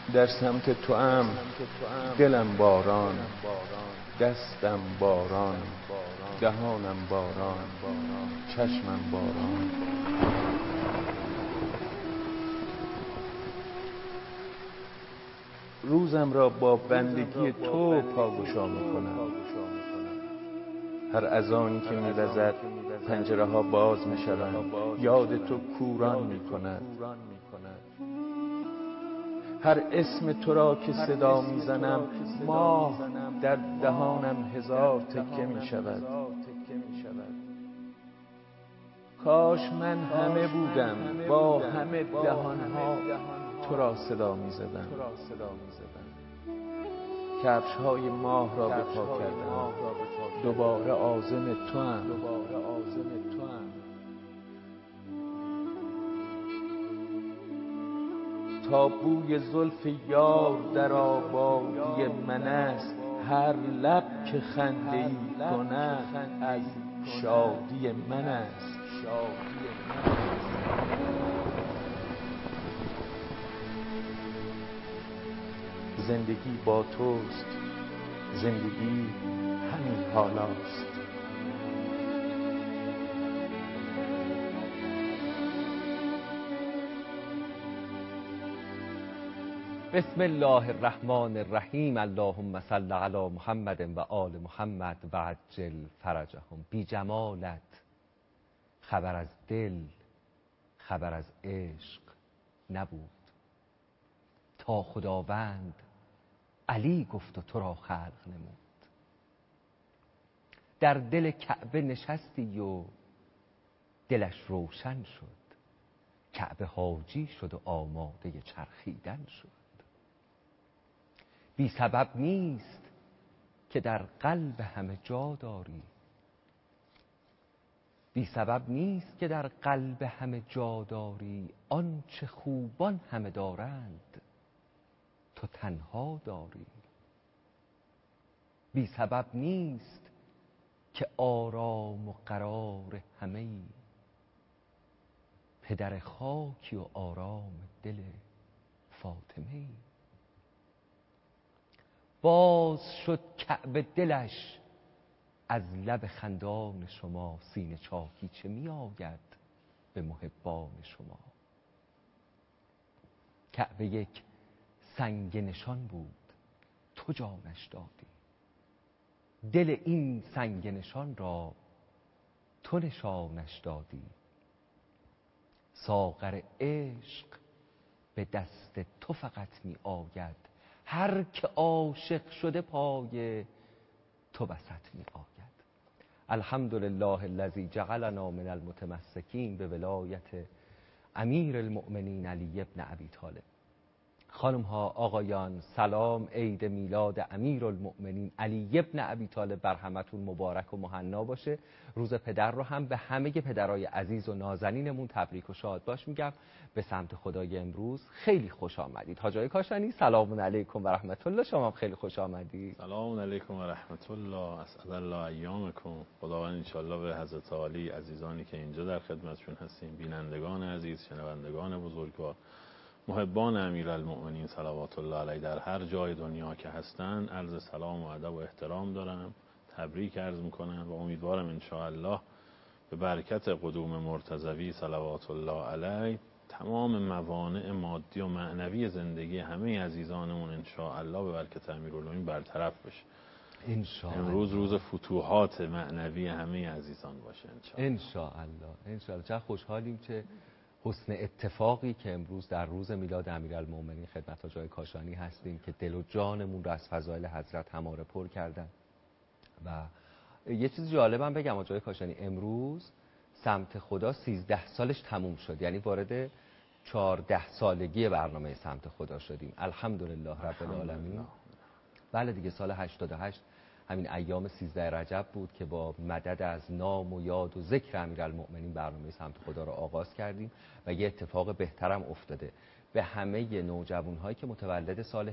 در سمت تو ام دلم باران، دستم باران، دهانم باران، چشمم باران. روزم را با بندگی تو پاگشا میکنم. هر اذانی که میوزد پنجره ها باز میشوند، یاد تو کوران میکند. هر اسم تو را که صدا میزنم، ماه در دهانم هزار تکه میشود. کاش من همه بودم با همه دهانها تو را صدا میزدم. کفش های ماه را به پا کردم، دوباره عازم تو ام. تا بوی زلف یار در آبادی من است، هر لب که خنده ای کند از شادی من است. زندگی با توست، زندگی همین حالاست. بسم الله الرحمن الرحیم. اللهم صل علی محمد و آل محمد و عجل فرجهم. بی جمالت خبر از دل، خبر از عشق نبود. تا خداوند علی گفت و تو را خلق نمود. در دل کعبه نشستی و دلش روشن شد. کعبه حاجی شد و آماده چرخیدن شد. بی سبب نیست که در قلب همه جا داری. بی سبب نیست که در قلب همه جا داری. آنچه خوبان همه دارند تو تنها داری. بی سبب نیست که آرام و قرار همه ای. پدر خاکی و آرام دل فاطمه ای. باز شد کعبه دلش از لب خندان شما. سینه چاکی چه می آید به محبان شما. کعبه یک سنگ نشان بود تو جانش دادی. دل این سنگ نشان را تو نشانش دادی. ساغر عشق به دست تو فقط می آید. هر که عاشق شده پای تو وسط می آید. الحمدلله الذی جعلنا من المتمسکین به ولایت امیر المؤمنین علی ابن ابی طالب. خانم ها، آقایان، سلام. عید میلاد امیرالمؤمنین علی ابن ابی طالب بر همتون مبارک و مهنا باشه. روز پدر رو هم به همه پدرای عزیز و نازنینمون تبریک و شاد باش میگم. به سمت خدای امروز خیلی خوش آمدید. حاج آقای کاشانی سلام علیکم و رحمت الله. شما هم خیلی خوش آمدید. سلام علیکم و رحمت الله. اسعد الله ایامکم. خداوند ان شاء الله به حضرت عالی عزیزانی که اینجا در خدمتشون هستیم، بینندگان عزیز، شنوندگان بزرگوار، محبان امیرالمؤمنین صلوات الله علیه در هر جای دنیا که هستن، عرض سلام و ادب و احترام دارم. تبریک عرض میکنم و امیدوارم ان شاء الله به برکت قدوم مرتضوی صلوات الله علیه تمام موانع مادی و معنوی زندگی همه عزیزانمون ان شاء الله به برکت امیرالمؤمنین برطرف بشه. ان شاء الله. امروز روز فتوحات معنوی همه عزیزان باشه ان شاء الله. ان شاء الله. چه خوشحالیم که حسن اتفاقی که امروز در روز میلاد امیرالمؤمنین خدمت حاج آقای کاشانی هستیم که دل و جانمون رو از فضایل حضرت هماره پر کردن. و یه چیز جالبم بگم حاج آقای کاشانی، امروز سمت خدا 13 سالش تموم شد. یعنی وارد 14 سالگی برنامه سمت خدا شدیم. الحمدلله رب العالمین. بله دیگه، سال 88 همین ایام 13 رجب بود که با مدد از نام و یاد و ذکر امیرالمؤمنین برنامه سمت خدا رو آغاز کردیم و یه اتفاق بهترم افتاده. به همه نوجوان‌هایی که متولد سال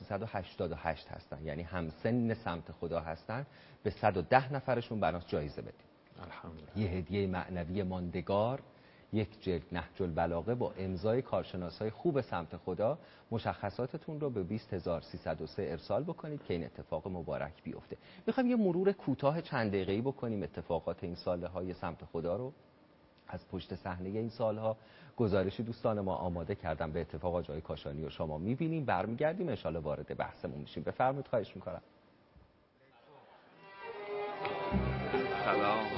1388 هستن، یعنی همسن سمت خدا هستن، به 110 نفرشون بناس جایزه بدیم. الحمدلله. یه هدیه معنوی ماندگار، یک جلد نهج البلاغه با امضای کارشناسای خوب سمت خدا مشخصاتتون رو به 20303 ارسال بکنید که این اتفاق مبارک بیفته. میخوایم یه مرور کوتاه چند دقیقه‌ای بکنیم اتفاقات این سالهای سمت خدا رو. از پشت صحنه این سالها گزارشی دوستان ما آماده کردم، به اتفاق آقای کاشانی و شما میبینیم، برمیگردیم ان شاءالله وارد بحثمون میشیم. بفرمایید، خواهش میکنم. سلام.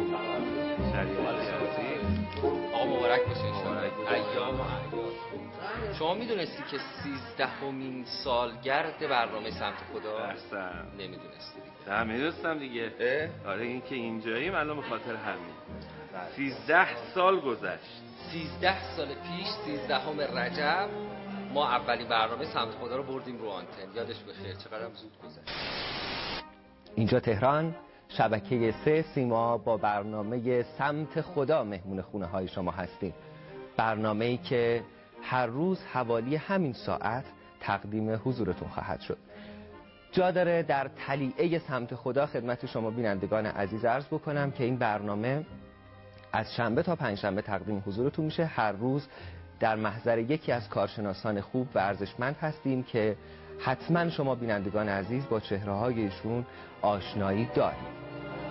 آقا مبارک باشه ان شاءالله. ایام و اعیاد. شما میدونستی که 13مین سالگرد برنامه سمت خدا؟ درستم. نمیدونستی؟ نه میدونستم دیگه. آره این که اینجاییم الان به خاطر همین. 13 سال گذشت. 13 سال پیش 13 رجب ما اولین برنامه سمت خدا رو بردیم رو آنتن. یادش بخیر، چقدرم زود گذشت. اینجا تهران، شبکه 3 سیما با برنامه سمت خدا مهمون خونه های شما هستیم. برنامه‌ای که هر روز حوالی همین ساعت تقدیم حضورتون خواهد شد. جا داره در تلیعه سمت خدا خدمت شما بینندگان عزیز عرض بکنم که این برنامه از شنبه تا پنجشنبه تقدیم حضورتون میشه. هر روز در محضر یکی از کارشناسان خوب و ارزشمند هستیم که حتما شما بینندگان عزیز با چهره‌های ایشون آشنایی دارید.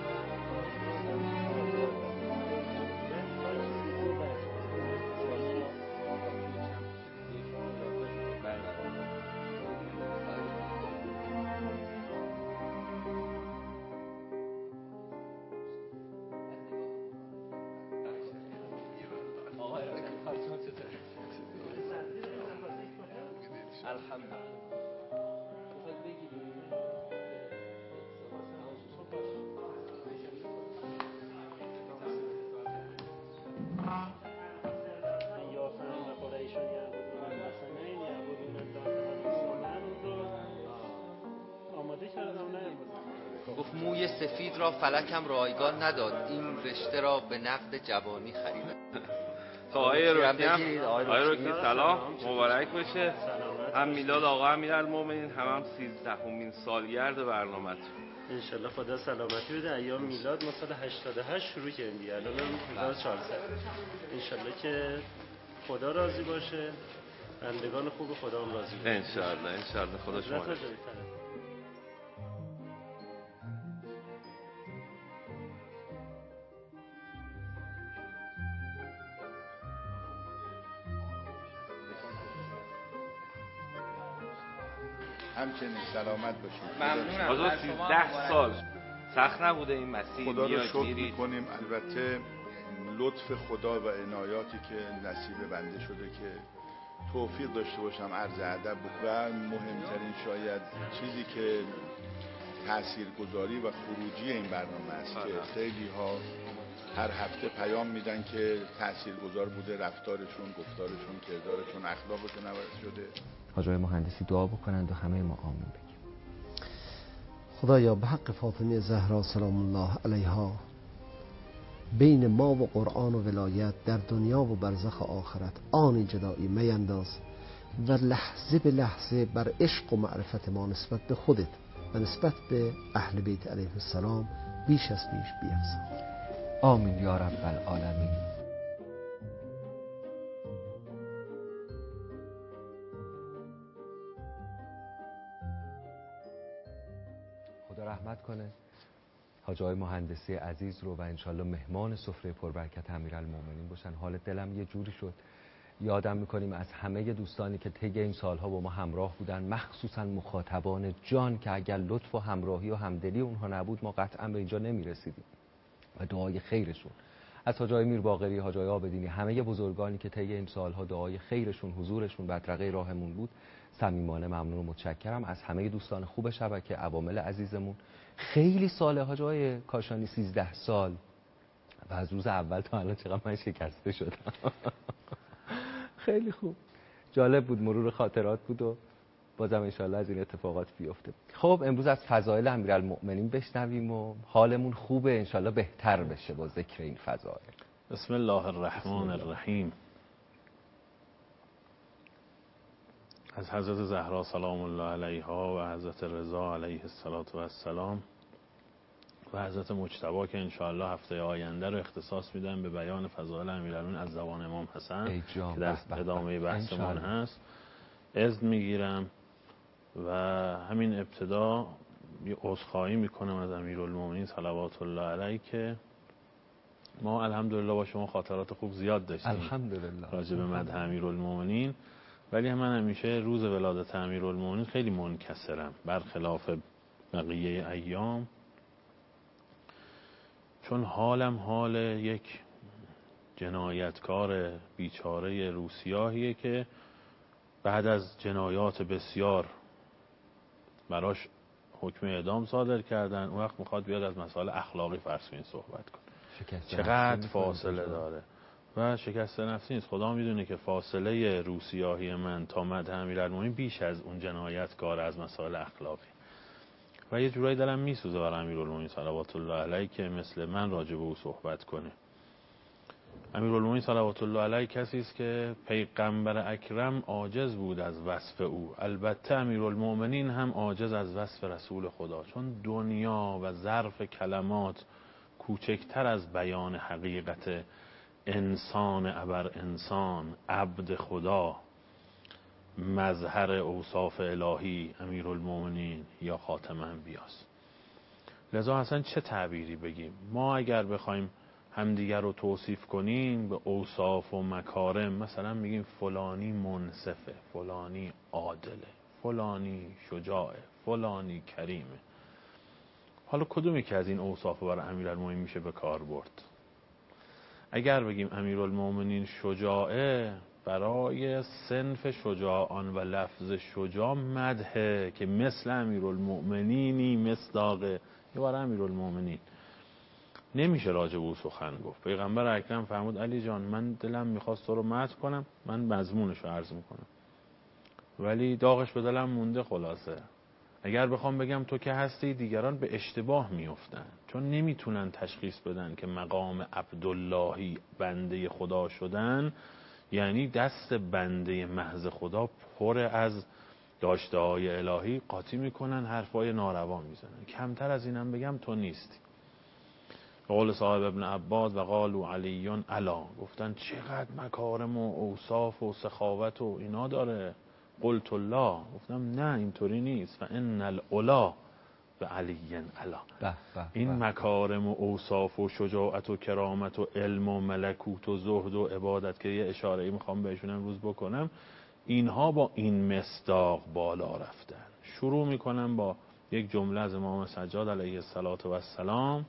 گفت موی سفید را فلکم رایگان نداد، این رشته را به نقد جوانی خریدم. آقای روکی سلام، مبارک باشه. هم میلاد آقا امیرالمومنین هم 13مین سالگرد برنامه‌تون. انشالله خدا سلامتی بده. ایام میلاد ما سال 88 شروع کردیم دیگه، الان هم 1400. انشالله که خدا راضی باشه، بندگان خوب خدا هم راضی باشه. انشالله خدا شما رو. همچنین سلامت باشید. ممنونم. 13 سال سخت نبوده این مسیر؟ خدا رو شکر میکنیم. البته لطف خدا و عنایاتی که نصیب بنده شده که توفیق داشته باشم عرض ادب و مهمترین شاید چیزی که تاثیرگذاری و خروجی این برنامه است که خیلی ها هر هفته پیام میدن که تاثیرگذار بوده، رفتارشون، گفتارشون، کردارشون، اخلاقشون عوض شده. حاج آقای مهندسی دعا بکنند و همه ما آمین بگیم. خدایا به حق فاطمه زهرا سلام الله علیها بین ما و قرآن و ولایت در دنیا و برزخ آخرت آن جدایی مینداز و لحظه به لحظه بر عشق و معرفت ما نسبت به خودت و نسبت به اهل بیت علیهم السلام بیش از پیش بیفزا. آمین یا رب العالمین. خدا رحمت کنه حاج آقای مهندسی عزیز رو و انشالله مهمان سفره پربرکت امیرالمومنین باشن. حال دلم یه جوری شد. یادم میکنیم از همه دوستانی که طی این سالها با ما همراه بودن، مخصوصا مخاطبان جان که اگر لطف و همراهی و همدلی اونها نبود ما قطعا به اینجا نمیرسیدیم و دعای خیرشون از حاج آقای میرباقری، حاج آقای عابدینی، همه بزرگانی که طی این سالها دعای خیرشون، حضورشون بدرقه راهمون بود، صمیمانه ممنون و متشکرم. از همه دوستان خوب شبکه، عوامل عزیزمون. خیلی ساله حاج آقای کاشانی، 13 سال و از روز اول تا الان چقدر من شکسته شدم. خیلی خوب، جالب بود، مرور خاطرات بود و بازم انشالله از این اتفاقات بیفته. خب امروز از فضائل امیرالمؤمنین بشنویم و حالمون خوبه، انشالله بهتر بشه با ذکر این فضائل. بسم الله الرحمن الرحیم. از حضرت زهرا سلام الله علیها و حضرت رضا علیه السلام و حضرت مجتبی که انشاءالله هفته آینده رو اختصاص میدن به بیان فضائل امیرالمومنین از زبان امام حسن که در ادامه بحثمون هست، اذن میگیرم و همین ابتدا یه عذرخواهی میکنم از امیرالمومنین صلوات الله علیه که ما الحمدلله با شما خاطرات خوب زیاد داشتیم الحمدلله راجع به مدح امیرالمومنین، ولی من همیشه روز ولادت امیرالمومنین خیلی منکسرم برخلاف بقیه ایام، چون حالم حال یک جنایتکار بیچاره روسیاهیه که بعد از جنایات بسیار براش حکم اعدام صادر کردن، اون وقت میخواد بیاد از مسائل اخلاقی فرض کنین صحبت کن. چقدر فاصله داره و شکست نفسی نیست. خدا میدونه که فاصله روسیاهی من تا مدح امیرالمومنین بیش از اون جنایتکار از مسائل اخلاقی و یه جورایی دلم میسوزه برای امیرالمومنین صلوات الله علیه که مثل من راجع به او صحبت کنه. امیرالمومنین صلوات الله علیه کسی است که پیغمبر اکرم عاجز بود از وصف او، البته امیرالمومنین هم عاجز از وصف رسول خدا، چون دنیا و ظرف کلمات کوچکتر از بیان حقیقت انسان ابر انسان، عبد خدا، مظهر اوصاف الهی امیرالمومنین یا خاتم انبیاست. لذا اصلا چه تعبیری بگیم؟ ما اگر بخوایم همدیگر رو توصیف کنیم به اوصاف و مکارم، مثلا میگیم فلانی منصفه، فلانی عادله، فلانی شجاعه، فلانی کریمه. حالا کدومی که از این اوصاف برای امیرالمومنین میشه به کار برد؟ اگر بگیم امیرالمومنین شجاعه، برای صنف شجاعان و لفظ شجاع مدحه که مثل امیرالمومنینی مصداقه یه برای امیرالمومنین نمیشه راجع به او سخن گفت. پیغمبر اکرم فرمود علی جان من دلم میخواست تو رو مدح کنم، من مضمونش رو عرض میکنم ولی داغش به دلم مونده. خلاصه اگر بخوام بگم تو که هستی، دیگران به اشتباه میفتن، چون نمیتونن تشخیص بدن که مقام عبداللهی بنده خدا شدن یعنی دست بنده محض خدا پر از داشته های الهی، قاطی میکنن، حرفای ناروا میزنن. کمتر از اینم بگم تو نیستی. قول صاحب ابن عباد و قالوا علی علا، گفتن چقدر مکارم و اوصاف و سخاوت و اینا داره. قلت الله، گفتم نه اینطوری نیست. فان العلا به علی علا. این مکارم و اوصاف و شجاعت و کرامت و علم و ملکوت و زهد و عبادت که یه اشاره‌ای میخوام بهشون امروز بکنم، اینها با این مصداق بالا رفتن. شروع میکنم با یک جمله از امام سجاد علیه السلام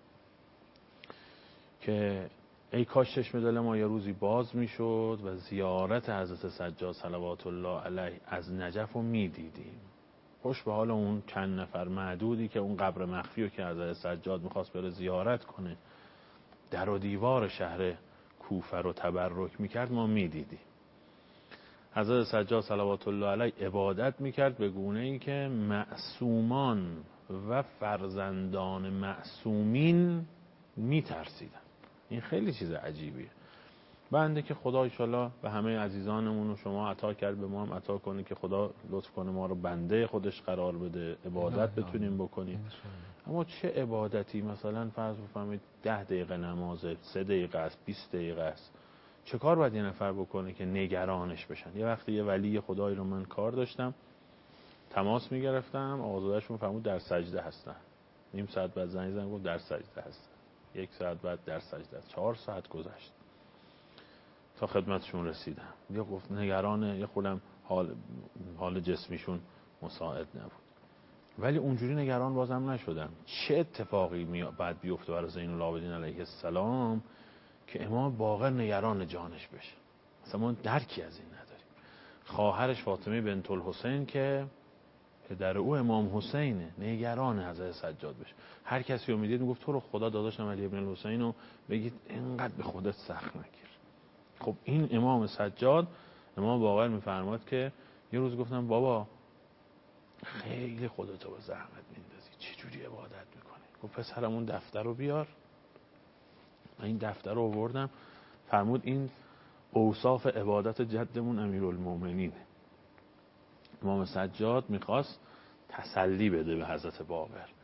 که ای کاش چشم دل ما یه روزی باز میشد و زیارت حضرت سجاد صلوات الله علیه از نجف رو میدیدیم. خوش به حال اون چند نفر معدودی که اون قبر مخفی رو که حضرت سجاد میخواست بره زیارت کنه، در و دیوار شهر کوفه رو تبرک میکرد، ما میدیدیم. حضرت سجاد صلوات الله علیه عبادت میکرد به گونه‌ای که معصومان و فرزندان معصومین میترسیدن. این خیلی چیز عجیبیه. بنده که خدا انشالله به همه عزیزانمون و شما عطا کرد، به ما هم عطا کنه که خدا لطف کنه ما رو بنده خودش قرار بده، عبادت بتونیم بکنیم. اما چه عبادتی؟ مثلا فرض بفرمایید 10 دقیقه نمازه، 3 دقیقه است، 20 دقیقه است. چه کار باید یه نفر بکنه که نگرانش بشن؟ یه وقتی یه ولی خدایی رو من کار داشتم، تماس میگرفتم، آقازاده‌شون فرمود در سجده هستن. نیم ساعت بعد زنگ زدم گفت در سجده هستن. 1 ساعت بعد در سجده است. 4 ساعت گذشت تا خدمتشون رسیدم. یه گفت نگرانه، یه خودم حال جسمیشون مساعد نبود، ولی اونجوری نگران بازم نشدم. چه اتفاقی بعد بیفته برای زین العابدین علیه السلام که امام باقر نگران جانش بشه؟ اصلا ما درکی از این نداریم. خواهرش فاطمه بنت الحسین که پدر او امام حسینه، نگران حضرت سجاد بشه. هر کسی رو میدید میگفت تو رو خدا داداشم علی ابن الحسین رو بگید اینقدر به خودت سخت نگیر. خب این امام سجاد، امام باقر میفرماد که یه روز گفتم بابا خیلی خودتو به زحمت میندازی، چه جوری عبادت میکنی؟ گفت پسرمون دفتر رو بیار. من این دفتر رو آوردم، فرمود این اوصاف عبادت جدمون امیرالمومنینه. امام سجاد میخواست تسلی بده به حضرت باقر.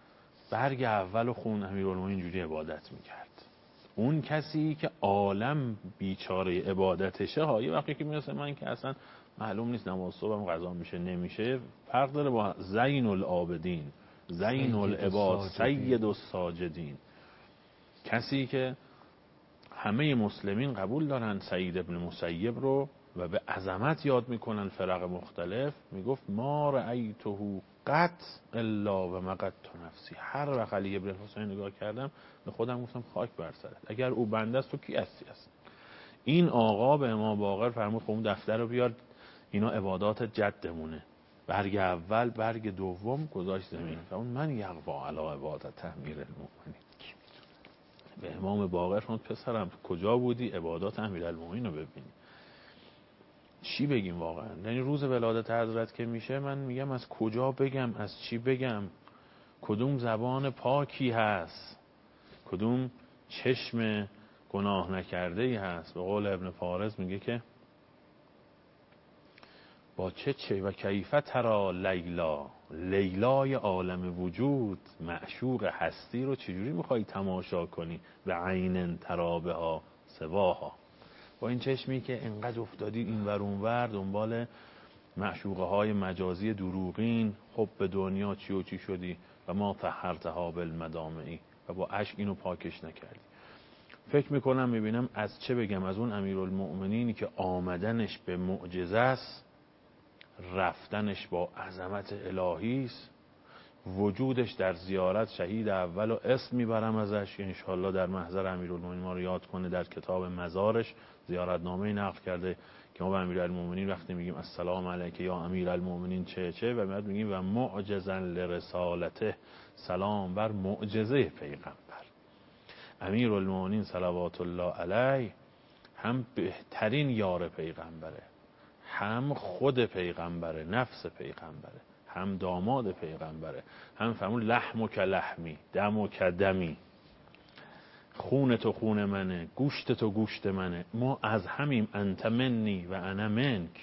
برگ اول و خون امیرالمومنین اینجوری عبادت میکرد. اون کسی که عالم بیچاره عبادتشه ها، یه وقتی که میرسه من که اصلا معلوم نیست نماز صبحم قضا میشه نمیشه، فرق داره با زین العابدین، زین العباد، سید الساجدین، کسی که همه مسلمین قبول دارن سعید ابن مسیب رو و به عظمت یاد میکنن فرق مختلف. میگفت ما رأیته قط الا و مقدت نفسی، هر وقت علی ابن حسین نگاه کردم به خودم گفتم خاک بر سرت، اگر او بنده است تو کی هستی است. این آقا به امام باقر فرمود خب اون دفتر رو بیار، اینا عبادات جدمونه، برگ اول برگ دوم گذاشت زمین و اون من یقوا علی عبادت امیرالمومنین. به امام باقر فرمود پسرم کجا بودی عبادات امیرالمومنین رو ببینی. چی بگیم واقعا؟ یعنی روز ولادت حضرت که میشه من میگم از کجا بگم، از چی بگم، کدوم زبان پاکی هست، کدوم چشم گناه نکرده ای هست. به قول ابن فارس میگه که با چه و کیفه ترا لیلا، لیلای عالم وجود، معشوق هستی رو چجوری میخوای تماشا کنی به عین ترابها سواها، با این چشمی که انقدر افتادی این ور اون ور دنبال معشوقه های مجازی دروغین، خب به دنیا چی و چی شدی و ما طهرتها بالمدامعی و با عشق اینو پاکش نکردی. فکر میکنم میبینم از چه بگم، از اون امیرالمؤمنینی که آمدنش به معجزه است، رفتنش با عظمت الهی است، وجودش در زیارت شهید اول و اسم میبرم ازش، انشالله در محضر امیرالمومنین ما رو یاد کنه. در کتاب مزارش زیارتنامه نقل کرده که ما به امیرالمومنین وقتی میگیم السلام علیک یا امیرالمومنین چه و بعد میگیم و معجزا لرسالته، سلام بر معجزه پیغمبر. امیرالمومنین صلوات الله علیه هم بهترین یار پیغمبره، هم خود پیغمبره، نفس پیغمبره، هم داماد پیغمبره، هم فرمون لحم که لحمی، دم که دمی، خون تو خون منه، گوشت تو گوشت منه، ما از همیم، انت منی و انا منک.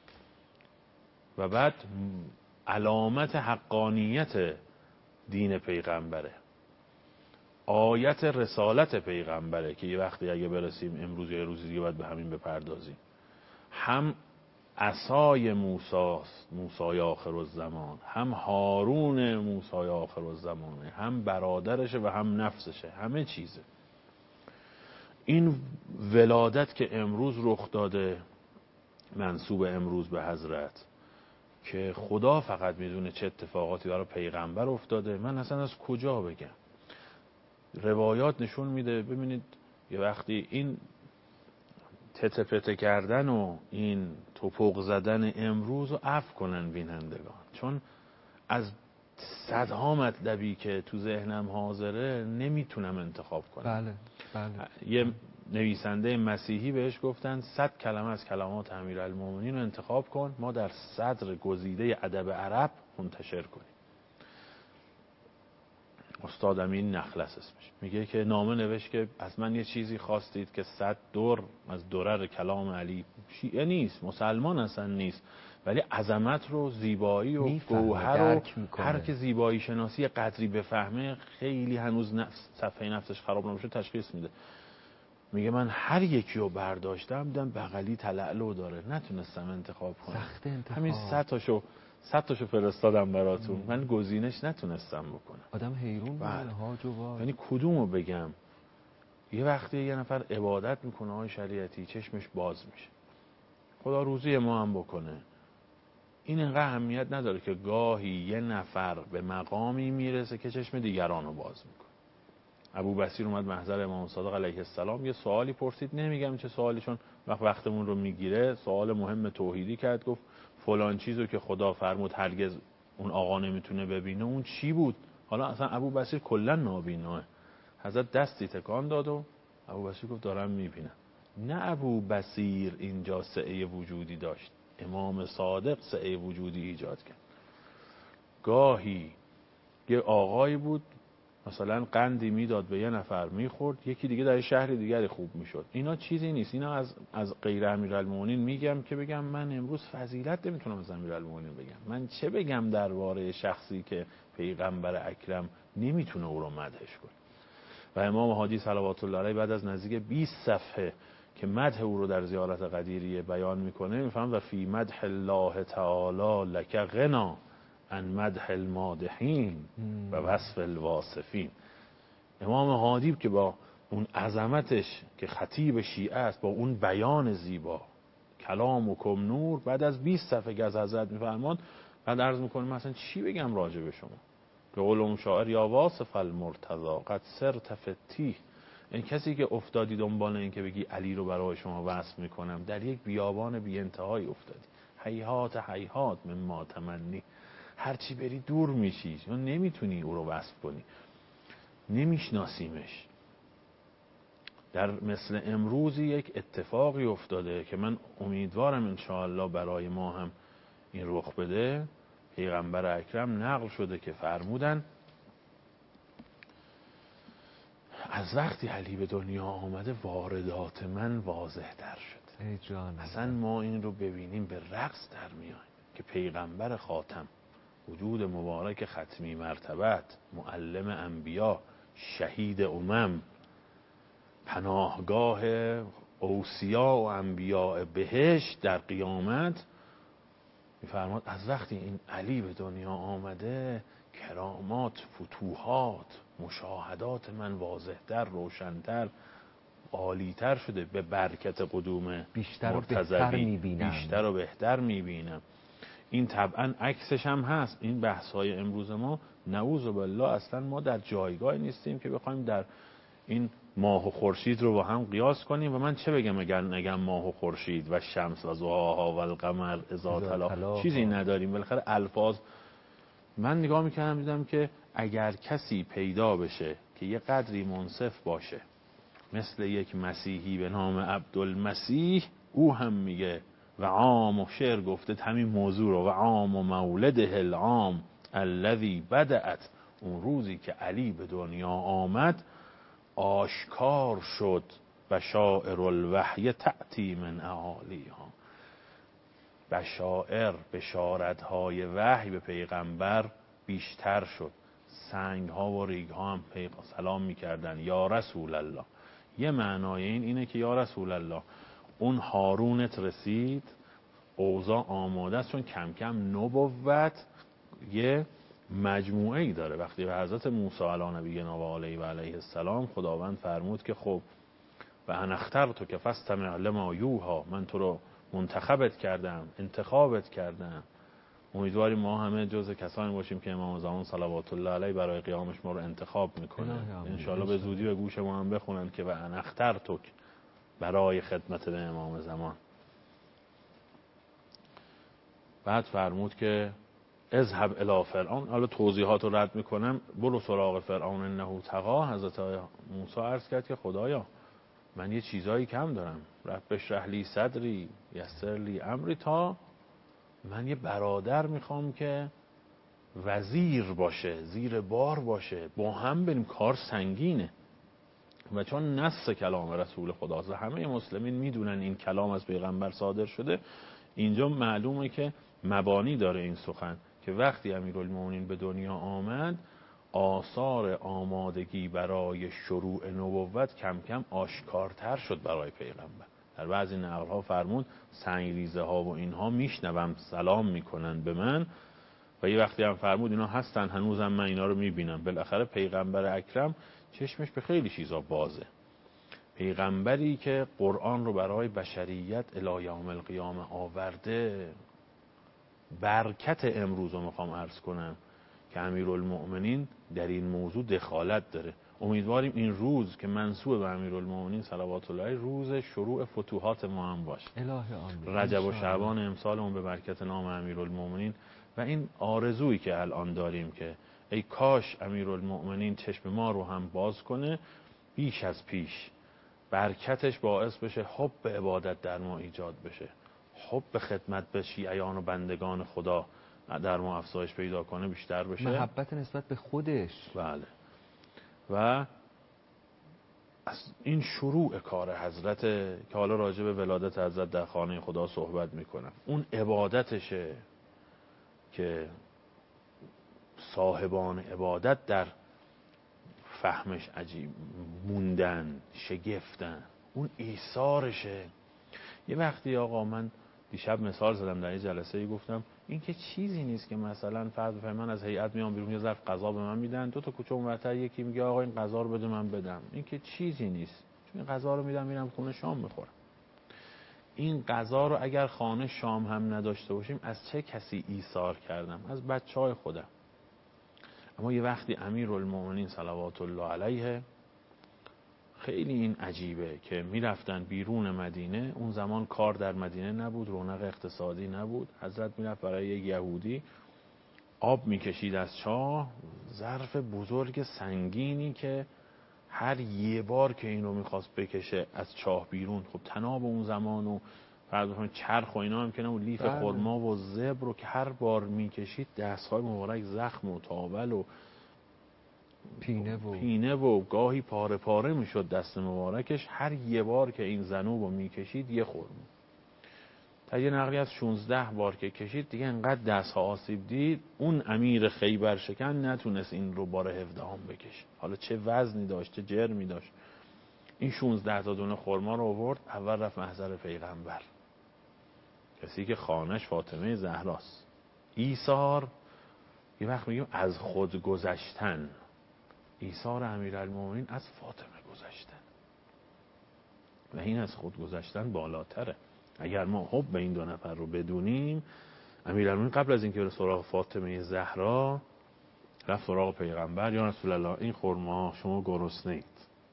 و بعد علامت حقانیت دین پیغمبره، آیت رسالت پیغمبره که یه وقتی اگه برسیم امروز یا روزی دیگه باید به همین بپردازیم. هم عصای موسی آخر الزمان، هم هارون موسی آخر الزمانه، هم برادرشه و هم نفسشه، همه چیزه. این ولادت که امروز رخ داده، منسوب امروز به حضرت، که خدا فقط میدونه چه اتفاقاتی برای پیغمبر افتاده، من اصلا از کجا بگم. روایات نشون میده، ببینید یه وقتی این تته کردن و این توپق زدن امروز رو عفو کنن بینندگان، چون از صدها مطلبی که تو ذهنم حاضره نمیتونم انتخاب کنم. بله. یه نویسنده مسیحی بهش گفتن 100 کلمه از کلمات امیرالمومنین رو انتخاب کن، ما در صدر گزیده ادب عرب منتشر کنیم. استاد امین نخلص اسمش، میگه که نامه نوشت که از من یه چیزی خواستید که 100 دور از درر کلام علی، شیعه نیست، مسلمان اصلا نیست، ولی عظمت رو، زیبایی و گوهر رو، هر که زیبایی شناسی قدری بفهمه خیلی هنوز صفحه نفسش خراب نمیشه تشخیص میده. میگه من هر یکی رو برداشتم دیدم بغلی تلالو داره، نتونستم انتخاب کنم، سخت انتخاب. همین 100 تاشو فرستادم براتون، من گزینش نتونستم بکنم. آدم حیرون میشه هاج و واج، یعنی کدومو بگم؟ یه وقتی یه نفر عبادت میکنه های شریعتی چشمش باز میشه، خدا روزی ما هم بکنه. این انقدر اهمیت نداره که گاهی یه نفر به مقامی میرسه که چشم دیگرانو باز میکنه. ابو بصیر اومد محضر امام صادق علیه السلام، یه سوالی پرسید، نمیگم چه سوالی چون وقتمون رو میگیره، سوال مهم توحیدی کرد. گفت فلان چیزو که خدا فرمود هرگز اون آقا نمیتونه ببینه اون چی بود؟ حالا اصلا ابو بصیر کلا نابیناه. حضرت دستی تکان داد و ابو بصیر گفت دارم میبینم. نه ابو بصیر اینجا سعه وجودی داشت، امام صادق سعه وجودی ایجاد کرد. گاهی یه آقایی بود مثلا قندی میداد به یه نفر میخورد، یکی دیگه در شهر دیگری خوب میشد. اینا چیزی نیست. اینا از غیر امیرالمومنین میگم که بگم من امروز فضیلت نمیتونم از امیرالمومنین بگم. من چه بگم درباره شخصی که پیغمبر اکرم نمیتونه او رو مدحش کنه. و امام هادی صلوات الله علیه بعد از نزدیک 20 صفحه که مدح او رو در زیارت قدیریه بیان میکنه، میفهم و فی مدح الله تعالی لک غنا عن مدح المادحین و وصف الواصفین. امام هادی که با اون عظمتش که خطیب شیعه است، با اون بیان زیبا، کلام و کم نور، بعد از 20 صفحه که از حضرت میفرمان، بعد عرض میکنه مثلا چی بگم راجع به شما؟ به قول اون شاعر یا واصف المرتضی قد صرت فتی. این کسی که افتادی دنبال این که بگی علی رو برای شما وصف میکنم، در یک بیابان بی انتهایی افتادی. هیهات هیهات من ما تمنی. هرچی بری دور میشی، چون نمیتونی او رو وصف کنی، نمیشناسیمش. در مثل امروزی یک اتفاقی افتاده که من امیدوارم انشاءالله برای ما هم این رخ بده. پیغمبر اکرم نقل شده که فرمودن از وقتی علی به دنیا آمده واردات من واضح تر شد. ای جان، اصلا ما این رو ببینیم به رقص در میایم که پیغمبر خاتم، وجود مبارک ختمی مرتبت، معلم انبیا، شهید امم، پناهگاه اوصیا و انبیاء بهشت در قیامت، میفرماد از وقتی این علی به دنیا آمده کرامات، فتوحات، مشاهدات من واضح‌تر، روشن‌تر، عالی‌تر شده. به برکت قدوم بیشتر و بهتر می‌بینم، بیشتر و بهتر می‌بینم. این طبعا عکسش هم هست. این بحث‌های امروز ما نعوذ بالله اصلا ما در جایگاهی نیستیم که بخوایم در این ماه و خورشید رو با هم قیاس کنیم. و من چه بگم اگر نگم ماه و خورشید و شمس و ضحاها و القمر اذا تلا، چیزی نداریم. بالاخره الفاظ من نگاه میکردم دیدم که اگر کسی پیدا بشه که یه قدری منصف باشه، مثل یک مسیحی به نام عبدالمسیح، او هم میگه و عام و شعر گفته همین موضوع رو، و عام و مولده العام الذی بدأت، اون روزی که علی به دنیا آمد آشکار شد بشائر الوحی تأتی من اعالیها. بشائر، بشارت‌های وحی به پیغمبر بیشتر شد. سنگ‌ها و ریگ‌ها هم سلام می‌کردن یا رسول الله. یه معنای اینه که یا رسول الله اون هارونت رسید، اوضاع آماده است، چون کم کم نبوت یه مجموعه‌ای داره. وقتی به حضرت موسی علی نبینا و علیه السلام خداوند فرمود که خب و انا اخترتک فاستمع لما یوحی، من تو رو منتخبت کردم، انتخابت کردم. امیدواریم ما همه جز کسانی باشیم که امام زمان صلوات الله علیه برای قیامش ما رو انتخاب میکنه. انشاءالله به زودی به گوش ما هم بخونن که و انا اخترتک برای خدمت به امام زمان. بعد فرمود که اذهب الی فرعون. حالا توضیحات رو رد میکنم. برو سراغ فرعون انه طغی. حضرت موسی عرض کرد که خدایا من یه چیزایی کم دارم، رب اشرح لی صدری یسر لی امری، تا من یه برادر میخوام که وزیر باشه، زیر بار باشه، با هم بریم، کار سنگینه. و چون نص کلام رسول خداست و همه مسلمین میدونن این کلام از پیغمبر صادر شده، اینجا معلومه که مبانی داره این سخن که وقتی امیرالمومنین به دنیا آمد آثار آمادگی برای شروع نبوت کم کم آشکارتر شد برای پیغمبر. در بعضی نقل‌ها فرمود سنگریزه ها و اینها میشنوم سلام میکنن به من، و یه وقتی هم فرمود اینا هستن هنوزم من اینا رو میبینم. بالاخره پیغمبر اکرم چشمش به خیلی چیزا بازه. پیغمبری که قرآن رو برای بشریت الی یوم القیامه آورده. برکت امروز رو میخوام عرض کنم که امیرالمؤمنین در این موضوع دخالت داره. امیدواریم این روز که منسوب به امیرالمؤمنین صلوات الله علیه روز شروع فتوحات ما هم باشه. الهی آمین. رجب و شعبان امسالمون به برکت نام امیرالمؤمنین و این آرزویی که الان داریم که ای کاش امیرالمؤمنین چشم ما رو هم باز کنه بیش از پیش، برکتش باعث بشه حب به عبادت در ما ایجاد بشه، حب به خدمت به شیعیان و بندگان خدا در ما افزایش پیدا کنه، بیشتر بشه، محبت نسبت به خودش. بله. و از این شروع کار حضرت که حالا راجع به ولادت حضرت در خانه خدا صحبت میکنم. اون عبادتشه که صاحبان عبادت در فهمش عجیب موندن، شگفتن. اون ایثارشه. یه وقتی آقا من دیشب مثال زدم در یه جلسه گفتم این که چیزی نیست که مثلا فرض بفرمایید من از هیئت میام بیرون یه ظرف غذا به من میدن، دو تا کوچه اونورتر یکی میگه آقا این غذا رو بده من بدم. این که چیزی نیست، چون این غذا رو میدم میرم خونه شام میخورم. این غذا رو اگر خانه شام هم نداشته باشیم از چه کسی ایثار کردم؟ از بچهای خودم. اما یه وقتی امیرالمومنین صلوات الله علیه، خیلی این عجیبه که میرفتن بیرون مدینه، اون زمان کار در مدینه نبود، رونق اقتصادی نبود، حضرت میرفت برای یک یهودی آب میکشید از چاه، ظرف بزرگ سنگینی که هر یه بار که این رو میخواست بکشه از چاه بیرون، خب تناب اون زمان و چرخ و اینا هم که نبود، لیف خرما و زبر رو که هر بار میکشید دستهای مبارک زخم و تاول و پینه و گاهی پاره پاره میشد دست مبارکش، هر یه بار که این زنوب رو میکشید یه خرما. تا یه نقلی از 16 بار که کشید دیگه انقدر دستها آسیب دید، اون امیر خیبر شکن نتونست این رو بار 17 بکشه. حالا چه وزنی داشت چه جرمی داشت. این 16 تا دونه خرما رو آورد، اول رفت محضر پیغمبر، کسی که خانش فاطمه زهراست. ایثار یه وقت میگیم از خود گذشتن، ایثار امیرالمومنین از فاطمه گذشتن و این از خود گذشتن بالاتره. اگر ما حب به این دو نفر رو بدونیم، امیرالمومنین قبل از اینکه بره سراغ فاطمه زهرا رفت سراغ پیغمبر، یا رسول الله این خرما شما گرسنه اید.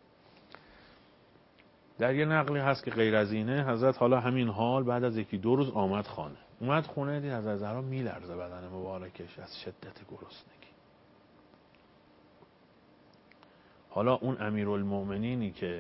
در یه نقلی هست که غیر از اینه حضرت حالا همین حال بعد از یکی دو روز آمد خانه، اومد خونه دید حضرت زهرا میلرزه بدن مبارکش از شدت گرسنگی. حالا اون امیرالمومنینی که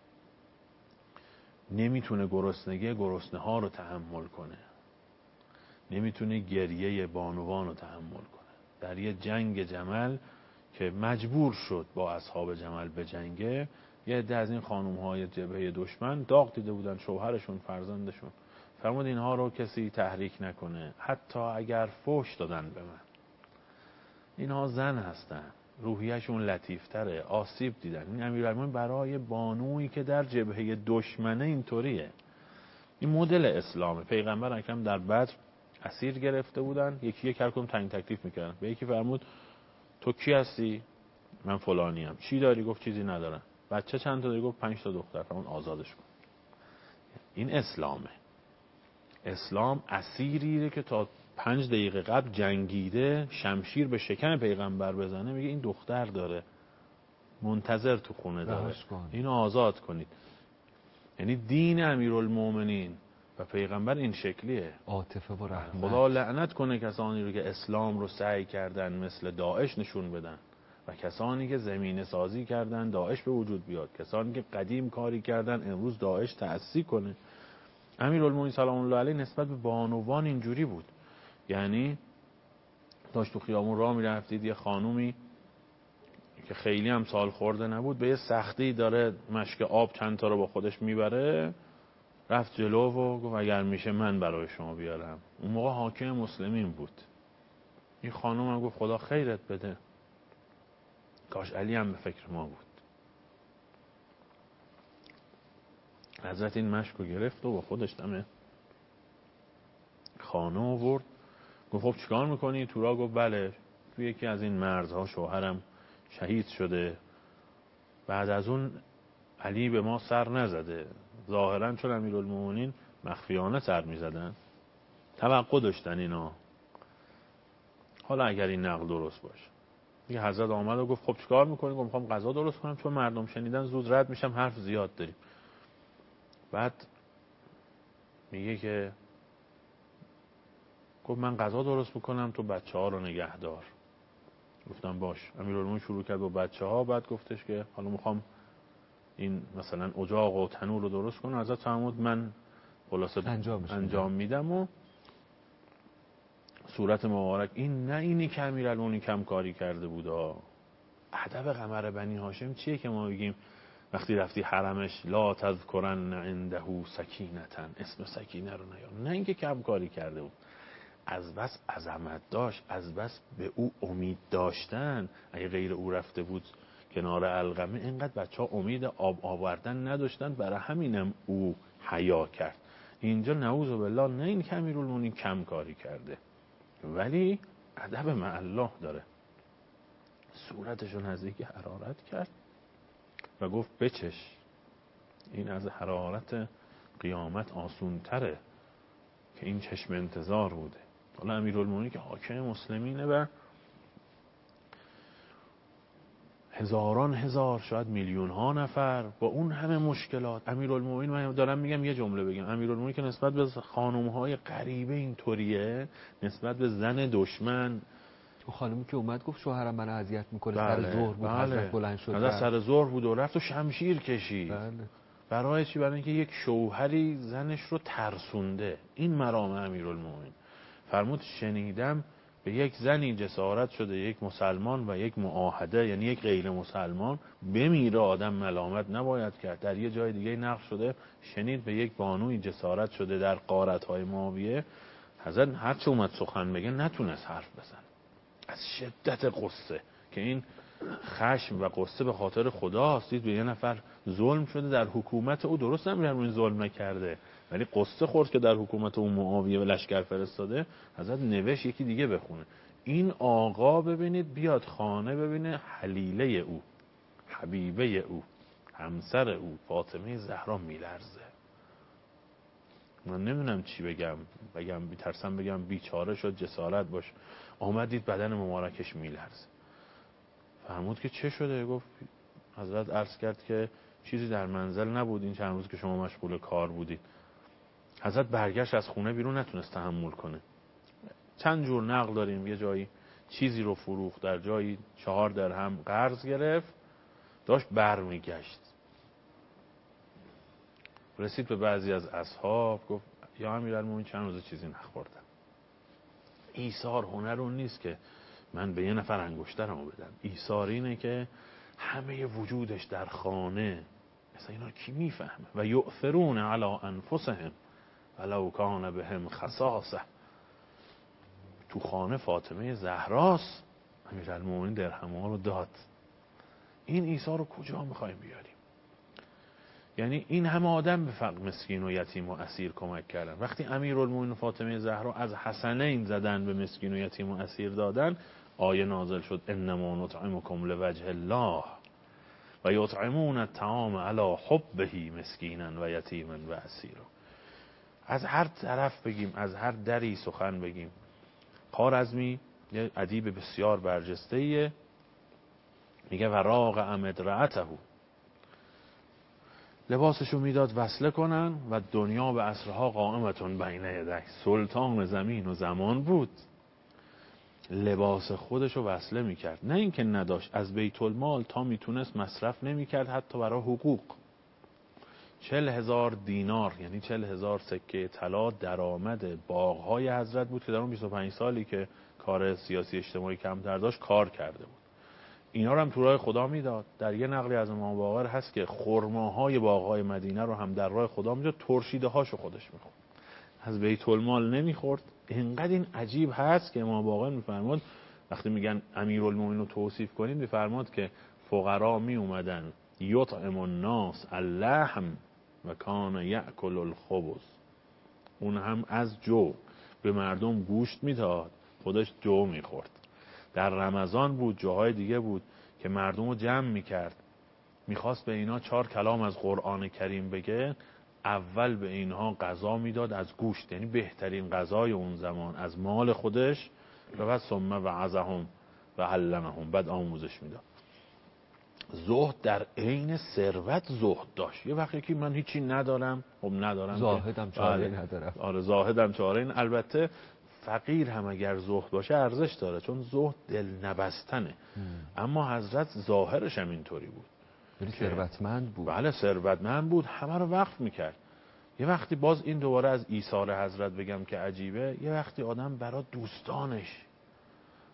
نمیتونه گرسنه ها رو تحمل کنه، نمیتونه گریه بانوان رو تحمل کنه، در یه جنگ جمل که مجبور شد با اصحاب جمل به جنگه، یه عده از این خانوم های جبهه دشمن داغ دیده بودن، شوهرشون فرزندشون، فرمود اینها رو کسی تحریک نکنه، حتی اگر فحش دادن به من، اینها زن هستن، روحیهشون لطیفتره، آسیب دیدن. این امیرالمومنین برای بانویی که در جبهه دشمنه اینطوریه. این مدل اسلامه. پیغمبر اکرم در بدر اسیر گرفته بودن، یکی یک هر کدوم تعیین تکلیف میکردن. به یکی فرمود تو کی هستی؟ من فلانی ام. چی داری؟ گفت چیزی ندارم. بچه چند تا داری؟ گفت 5 تا دختر. فرمود آزادش کن. این اسلامه. اسلام اسیریه که تا 5 دقیقه قبل جنگیده، شمشیر به شکن پیغمبر بزنه، میگه این دختر داره منتظر تو خونه داره، اینو آزاد کنید. یعنی دین امیرالمومنین و پیغمبر این شکلیه، عاطفه و رحمت. خدا لعنت کنه کسانی رو که اسلام رو سعی کردن مثل داعش نشون بدن و کسانی که زمینه سازی کردن داعش به وجود بیاد، کسانی که قدیم کاری کردن امروز داعش تأسیس کنه. امیرالمومنین سلام الله علیه نسبت به بانوان اینجوری بود، یعنی داشت تو خیابون راه میرفتید یه خانومی که خیلی هم سال خورده نبود به یه سختی داره مشک آب چند تا رو با خودش میبره، رفت جلو و گفت اگر میشه من برای شما بیارم. اون موقع حاکم مسلمین بود. این خانوم هم گفت خدا خیرت بده، کاش علی هم به فکر ما بود. حضرت این مشک رو گرفت و با خودش دم خانه آورد. گفت خب چیکار میکنی؟ تورا گفت بله، توی یکی از این مرزها شوهرم شهید شده، بعد از اون علی به ما سر نزده. ظاهرا چون امیرالمومنین مخفیانه سر میزدن، توقع داشتن اینا. حالا اگر این نقل درست باشه، دیگه حضرت آمد و گفت خب چیکار میکنی؟ گفت میخوام غذا درست کنم، چون مردم شنیدن زود رد میشم، حرف زیاد داریم. بعد میگه که گفت من غذا درست میکنم، تو بچه ها رو نگه دار. گفتم باش. امیرالمومنین شروع کرد با بچه ها، بعد گفتش که حالا میخوام این مثلا اجاق و تنور رو درست کنم. حضرت فرمود من خلاصه انجام میدم و صورت مبارک این نه اینی که امیرالمومنین کم کاری کرده بود، ادب قمر بنی هاشم چیه که ما بگیم وقتی رفتی حرمش لا تذکرن عنده سکینتا، اسم سکینه رو نیار. نه اینکه کم کاری کرده بود، از بس عظمت داشت، از بس به او امید داشتن. اگه غیر او رفته بود کنار علقمه، اینقدر بچه ها امید آب آوردن نداشتن، برای همینم او حیا کرد. اینجا نعوذ بالله نه این که امیرالمومنین کم کاری کرده، ولی ادب مع الله داره. صورتشو نزدیک حرارت کرد و گفت بچش، این از حرارت قیامت آسون تره که این چشم انتظار بوده. حالا امیرالمومنین که حاکم مسلمینه و هزاران هزار شاید میلیون ها نفر با اون همه مشکلات. امیرالمومنین، من دارم میگم یه جمله بگم، امیرالمومنین که نسبت به خانم های غریبه اینطوریه، نسبت به زن دشمن. تو خانمی که اومد گفت شوهرم منو اذیت میکنه، بله، سر ظهر بود، حضرت بلند شد، حضرت سر ظهر بود و رفت و شمشیر کشید. بله. برای چی؟ برای اینکه یک شوهری زنش رو ترسونده. این مرام امیرالمومنین. فرمود شنیدم به یک زنی جسارت شده، یک مسلمان و یک معاهده، یعنی یک غیر مسلمان، بمیره آدم ملامت نباید کرد. در یه جای دیگه نقل شده شنید به یک بانوی جسارت شده در غارت‌های معاویه. حضرت هر چه اومد سخن بگه نتونست حرف بزن از شدت قصه، که این خشم و قصه به خاطر خداست. دید به یه نفر ظلم شده در حکومت او، درست امیرالمومنین ظلم نکرده ولی قصه خورد که در حکومت اون معاویه و لشکر فرستاده. حضرت نوشت یکی دیگه بخونه. این آقا ببینید بیاد خانه، ببینه حلیله او، حبیبه او، همسر او فاطمه زهرا میلرزه. من نمیدونم چی بگم بیترسم بگم بیچاره شد، جسارت باش. آمدید بدن مبارکش میلرزه. فرمود که چه شده؟ گفت حضرت عرض کرد که چیزی در منزل نبود این چند روز که شما مشغول کار بودید. حضرت برگشت از خونه بیرون، نتونست تحمل کنه. چند جور نقل داریم، یه جایی چیزی رو فروخت، در جایی 4 درهم قرض گرفت، داشت برمیگشت، رسید به بعضی از اصحاب گفت یا امیرالمومنین چند روز چیزی نخوردم. ایثار هنر اون نیست که من به یه نفر انگشترمو بدم، ایثار اینه که همه وجودش در خانه. مثلا اینا کی میفهمه؟ و یؤثرون علی انفسهم ولو کان بهم خصاصه. تو خانه فاطمه زهراست، امیرالمومنین درهم‌ها رو داد. این ایثار رو کجا میخوایم بیاریم؟ یعنی این همه آدم به فقر مسکین و یتیم و اسیر کمک کردن. وقتی امیرالمومنین فاطمه زهرا از حسنین زدن به مسکین و یتیم و اسیر دادن، آیه نازل شد انما نطعمکم لوجه الله و یطعمون الطعام علی حبه مسکینا و یتیما و اسیرا. از هر طرف بگیم، از هر دری سخن بگیم. خوارزمی یه ادیب بسیار برجسته‌ایه، میگه و راق امدرعته، لباسشو میداد وصله کنن و دنیا به عصرها قائمتون بین یدک. سلطان زمین و زمان بود، لباس خودشو وصله میکرد. نه اینکه نداشت، از بیت المال تا میتونست مصرف نمیکرد، حتی برای حقوق. 40,000 دینار یعنی 40,000 سکه طلا درآمد باغهای حضرت بود که در اون 25 سالی که کار سیاسی اجتماعی کمتر داشت کار کرده بود. اینا رو هم تو راه خدا میداد. در یه نقلی از امام باقر هست که خرماهای باغهای مدینه رو هم در راه خدا میداد، ترشیده هاشو خودش میخورد، از بیت المال نمیخورد. اینقدر این عجیب هست که امام باقر میفرماد وقتی میگن امیرالمومنین رو توصیف کنید، میفرماد که فقرا می اومدن یطعم الناس اللحم و کان یأکل الخبز. اون هم از جو به مردم گوشت میداد، خودش جو میخورد. در رمضان بود، جاهای دیگه بود که مردم رو جمع میکرد، میخواست به اینا 4 کلام از قرآن کریم بگه، اول به اینها غذا میداد از گوشت، یعنی بهترین غذای اون زمان، از مال خودش، و بعد ثم وعظهم و علمهم، بعد آموزش میداد. زهد در عین ثروت زهد داشت. یه وقتی که من هیچی ندارم، خب ندارم، زاهدم چاره ندارم. آره زاهدم چاره. البته فقیر هم اگر زهد باشه ارزش داره، چون زهد دل نبستنه. اما حضرت ظاهرش هم اینطوری بود، ولی ثروتمند بود. بله ثروتمند بود، همه رو وقف میکرد. یه وقتی باز این دوباره از ایثار حضرت بگم که عجیبه، یه وقتی آدم برای دوستانش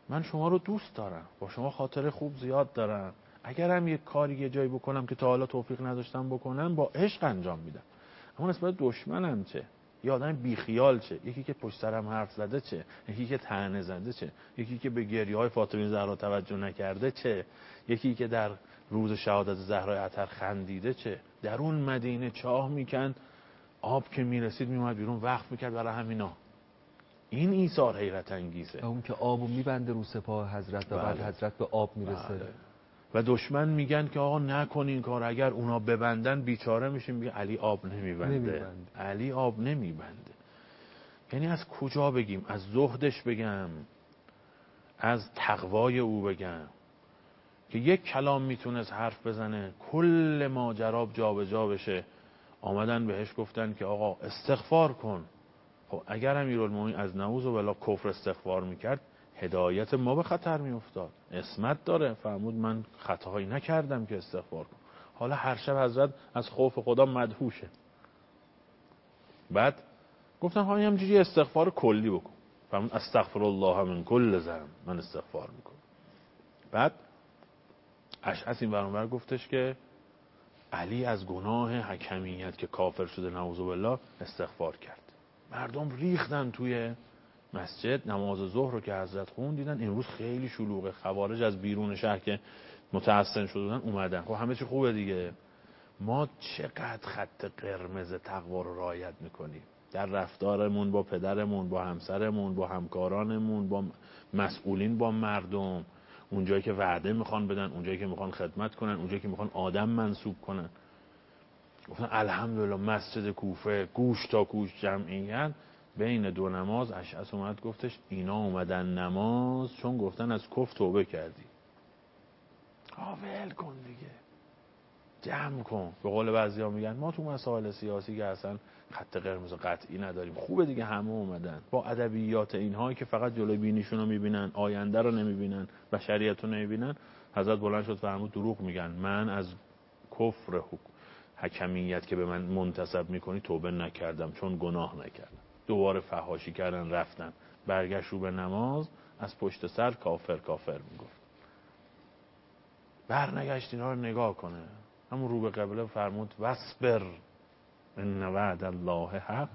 من شما رو دوست دارم، با شما خاطر خوب زیاد دارم، اگرم یک کاری یه جایی بکنم که تا حالا توفیق نداشتم بکنم با عشق انجام میدم. اما نسبت دشمنم چه؟ یه آدم بیخیال چه؟ یکی که پشت سرم حرف زده چه؟ یکی که طعنه زده چه؟ یکی که به گریه‌های فاطمه زهرا توجه نکرده چه؟ یکی که در روز شهادت زهرا عطر خندیده چه؟ در اون مدینه چاه میکند، آب که میرسید میومد بیرون، وقف میکرد برای همینا. این ایثار حیرت انگیزه. اون که آبو میبنده رو سپاه حضرت و بعد حضرت به آب میرسه. بله. و دشمن میگن که آقا نکن این کار، اگر اونا ببندن بیچاره میشیم. میگه علی آب نمیبنده. علی آب نمیبنده. یعنی از کجا بگیم؟ از زهدش بگم، از تقوای او بگم، که یک کلام میتونست حرف بزنه کل ماجرا جا به جا بشه. آمدن بهش گفتن که آقا استغفار کن. خب اگر امیرالمومنین از نعوذ بالله کفر استغفار میکرد، هدایت ما به خطر میافتاد. عصمت داره، فرمود من خطایی نکردم که استغفار کن. حالا هر شب حضرت از خوف خدا مدهوشه. بعد گفتن ها همینجوری استغفار کلی بکن. فرمود استغفر الله من کل ذنب، من استغفار میکنم. بعد اشعث این برانور گفتش که علی از گناه حکمیت که کافر شده نعوذ بالله استغفار کرد. مردم ریختن توی مسجد، نماز ظهر رو که حضرت خون دیدن امروز خیلی شلوغه، خوارج از بیرون شهر که متحسن شده بودن اومدن. خب همه چی خوبه دیگه. ما چقدر خط قرمز تقوا رو رعایت میکنیم در رفتارمون با پدرمون، با همسرمون، با همکارانمون، با مسئولین، با مردم، اونجایی که وعده میخوان بدن، اونجایی که میخوان خدمت کنن، اونجایی که میخوان آدم منصوب کنن. گفتن الحمدلله مسجد کوفه گوش تا گوش جمعیت. بین دو نماز اشعث اومد گفتش اینا اومدن نماز چون گفتن از کفر توبه کردی. ول کن دیگه، جمع کن. به قول بعضیا میگن ما تو مسائل سیاسی که اصلا خط قرمز قطعی نداریم. خوبه دیگه، همه اومدن با ادبیات اینهایی که فقط جلوی بینیشون رو میبینن، آینده رو نمیبینن، بشریت رو نمیبینن. حضرت بلند شد فرمود دروغ میگن، من از کفر حکمیت که به من منتسب میکنی توبه نکردم چون گناه نکردم. دوباره فحاشی کردن، رفتن، برگشت رو به نماز، از پشت سر کافر کافر میگفت. برنگشت اینا رو نگاه کنه، همون رو به قبله فرمود واصبر ان وعد الله حق.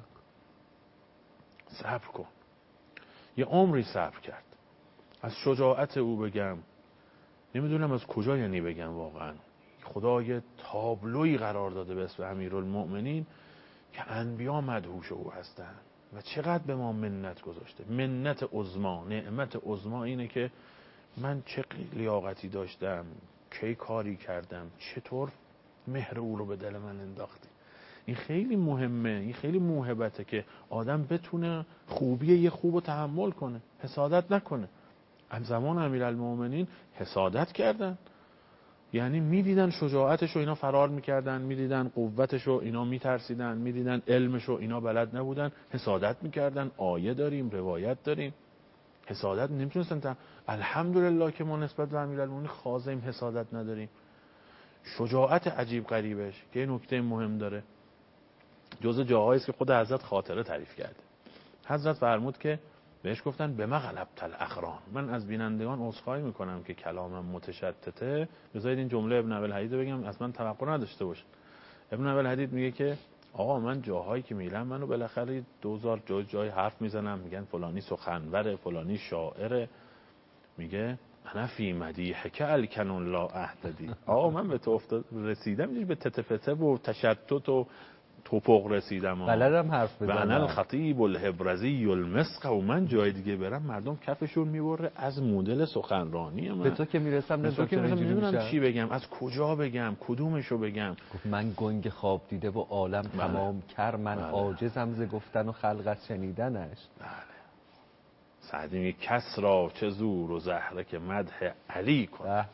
صبر کن. یه عمری صبر کرد. از شجاعت او بگم، نمیدونم از کجا یعنی بگم واقعا. خدا یه تابلوی قرار داده به اسم امیرالمؤمنین که انبیا مدهوش او هستن و چقدر به ما منت گذاشته. منت عظما، نعمت عظما اینه که من چه لیاقتی داشتم، کی کاری کردم، چطور مهر او رو به دل من انداختی. این خیلی مهمه، این خیلی موهبته که آدم بتونه خوبی یه خوب رو تحمل کنه، حسادت نکنه. هم زمان امیرالمؤمنین حسادت کردن، یعنی میدیدن شجاعتش رو اینا فرار میکردن، میدیدن قوتش رو اینا میترسیدن، میدیدن علمش رو اینا بلد نبودن، حسادت میکردن. آیه داریم، روایت داریم. حسادت نمیتونستن الحمدلله که ما نسبت به امیرالمؤمنین خاضعیم، حسادت نداریم. شجاعت عجیب غریبش که این نکته مهم داره، جزء جاهایی است که خود حضرت خاطره تعریف کرده. حضرت فرمود که بهش گفتن به ما غلبت الاقران. من از بینندگان عذرخواهی میکنم که کلامم متشتته، بذارید این جمله ابن ابوالحدید رو بگم، از من توقع نداشته باشید. ابن ابوالحدید میگه که آقا من جاهایی که میرم منو بالاخره 2000 جای حرف میزنم، میگن فلانی سخنوره، فلانی شاعره. میگه انا فی مدیحک الکنون لا اهتدی. آقا من به تو رسیدم اینجوری به تتفته و تشتت و توپق رسیدم، بلدم حرف بزنم. و انا الخطیب الهبرزی المسق. و من جای دیگه برم مردم کفشون میبره از مدل سخنرانی من. به تو که میرسم نمیدونم چی بگم، از کجا بگم، کدومشو بگم. گفت من گنگ خواب دیده و عالم تمام کر، من عاجزم ز گفتن و خلق از شنیدنش. بله. سعدی میگه کس را چه زور و زهره که مدح علی کنه.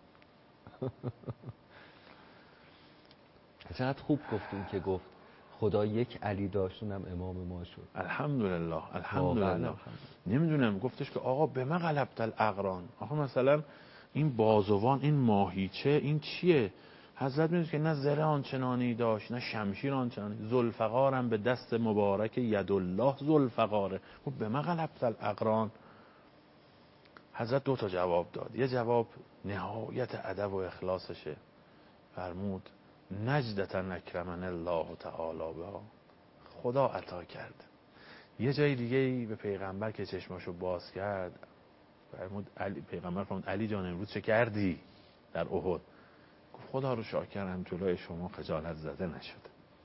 چقدر خوب گفتون که گفت خدا یک علی داشت اونم امام ما شد. الحمدلله الحمدلله. نمیدونم گفتش که آقا به ما غلبت الاقران. آقا مثلا این بازوان، این ماهیچه، این چیه؟ حضرت میگه که نه زره آنچنانی داشت، نه شمشیر آنچنانی، ذوالفقارم به دست مبارک یدالله ذوالفقاره. خب به ما غلبت الاقران. حضرت 2 جواب داد. یه جواب نهایت ادب و اخلاصشه، فرمود نجدتن اکرمن الله تعالی بها، خدا عطا کرد. یه جای دیگه به پیغمبر که چشماشو باز کرد فرمود پیغمبر فرمود علی جان امروز چه کردی در احد؟ گفت خدا رو شاکرم جلوی شما خجالت زده نشد.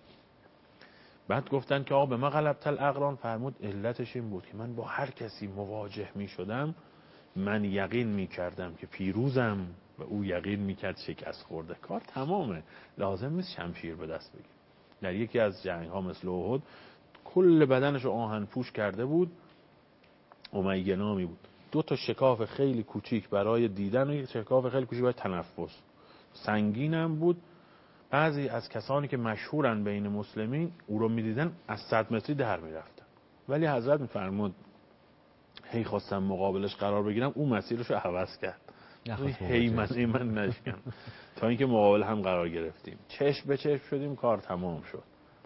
بعد گفتن که آقا به ما غلبت الاقران، فرمود علتش این بود که من با هر کسی مواجه می شدم من یقین می کردم که پیروزم و او یقین می کرد شکست خورده. کار تمامه، لازم نیست شمشیر به دست بگیر. در یکی از جنگ ها مثل احد کل بدنش رو آهن پوش کرده بود، امیه نامی بود، 2 شکاف خیلی کوچیک برای دیدن و 1 شکاف خیلی کوچیک برای تنفس، سنگینم بود. بعضی از کسانی که مشهورن بین مسلمین او رو میدیدن از 100 متری در میرفتن، ولی حضرت میفرمود هی خواستم مقابلش قرار بگیرم او مسیرش رو عوض کرد، هی من نشکن تا اینکه مقابل هم قرار گرفتیم، چشم به چشم شدیم، کار تمام شد.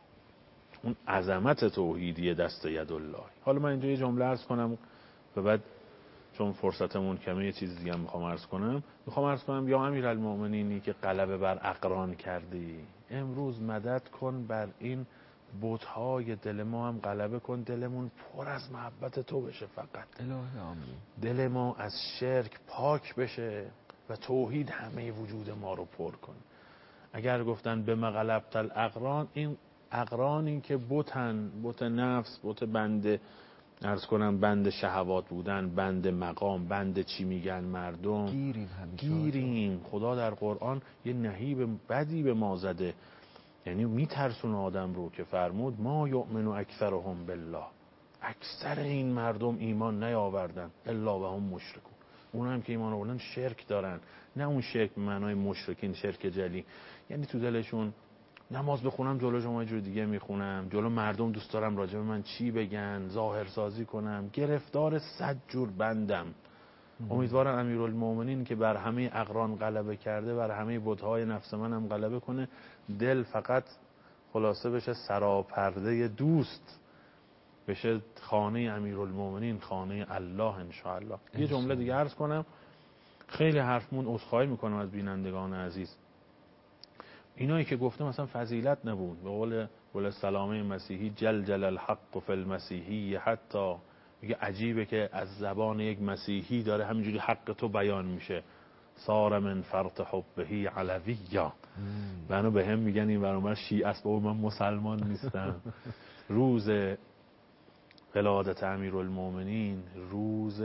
اون عظمت توحیدی دست یدالله. حالا من اینجا یه جمله عرض کنم و بعد چون فرصتمون کمه یه چیز دیگه میخوام عرض کنم یا امیرالمومنینی که غلبه بر اقران کردی، امروز مدد کن بر این بت‌های دل ما هم غلبه کن، دلمون پر از محبت تو بشه فقط. الهی آمین. دل ما از شرک پاک بشه و توحید همه وجود ما رو پر کن. اگر گفتن به مغلبت الاقران، این اقرانی که بت نفس، بت بنده عرض کنم، بند شهوات بودن، بند مقام، بند چی میگن مردم، گیریم. خدا در قرآن یه نهیب بدی به ما زده، یعنی میترسون آدم رو که فرمود ما یؤمن اکثرهم بالله، اکثر این مردم ایمان نیاوردن الا و هم مشرکون، اون هم که ایمان آوردن شرک دارن، نه اون شرک به معنای مشرکین شرک جلی، یعنی تو دلشون نماز بخونم جلو شما جور دیگه میخونم، جلو مردم دوست دارم راجع به من چی بگن، ظاهر سازی کنم، گرفتار 100 جور بندم. امیدوارم امیرالمومنین که بر همه اقران غلبه کرده بر همه بت‌های نفس من هم غلبه کنه، دل فقط خلاصه بشه سراپرده دوست، بشه خانه امیرالمومنین، خانه الله انشاءالله. یه جمله دیگه عرض کنم، خیلی حرفمون عذرخواهی میکنم از بینندگان عزیز، اینایی که گفتم مثلا فضیلت نبود. به قول سلامه مسیحی جل الحق فی المسیحی، حتی میگه عجیبه که از زبان یک مسیحی داره همینجوری حق تو بیان میشه، صار من فرط حبهی علویا. منو به هم میگن این برامر شیعه است، بابا من مسلمان نیستم. روز ولادت امیرالمومنین روز